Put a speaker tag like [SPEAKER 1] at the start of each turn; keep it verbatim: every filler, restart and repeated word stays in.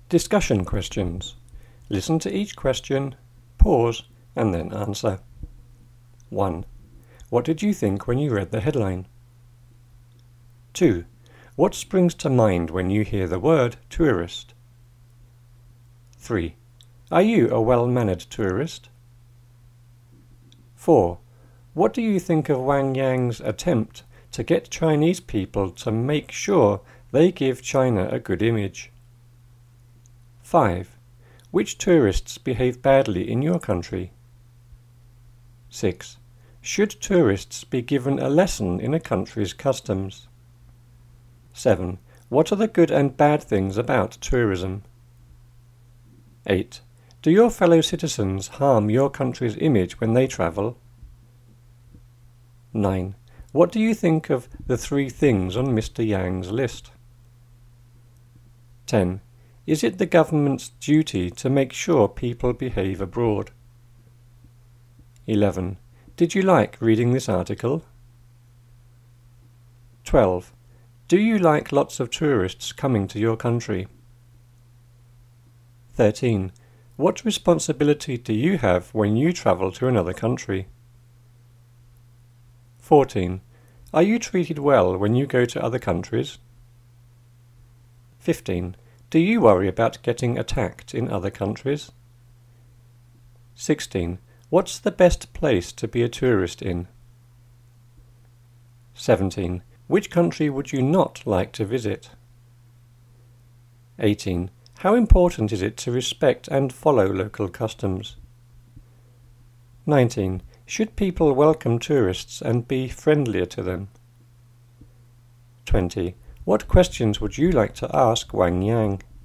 [SPEAKER 1] Discussion questions. Listen to each question, pause, and then answer. one. What did you think when you read the headline? two. What springs to mind when you hear the word tourist? three. Are you a well-mannered tourist? four. What do you think of Wang Yang's attempt to get Chinese people to make sure they give China a good image? five. Which tourists behave badly in your country? six. Should tourists be given a lesson in a country's customs? seven. What are the good and bad things about tourism? eight. Do your fellow citizens harm your country's image when they travel? nine. What do you think of the three things on Mister Yang's list? ten. Is it the government's duty to make sure people behave abroad? eleven. Did you like reading this article? twelve. Do you like lots of tourists coming to your country? thirteen. What responsibility do you have when you travel to another country? fourteen. Are you treated well when you go to other countries? fifteen. Do you worry about getting attacked in other countries? sixteen. What's the best place to be a tourist in? seventeen. Which country would you not like to visit? eighteen. How important is it to respect and follow local customs? nineteen. Should people welcome tourists and be friendlier to them? twenty. What questions would you like to ask Wang Yang?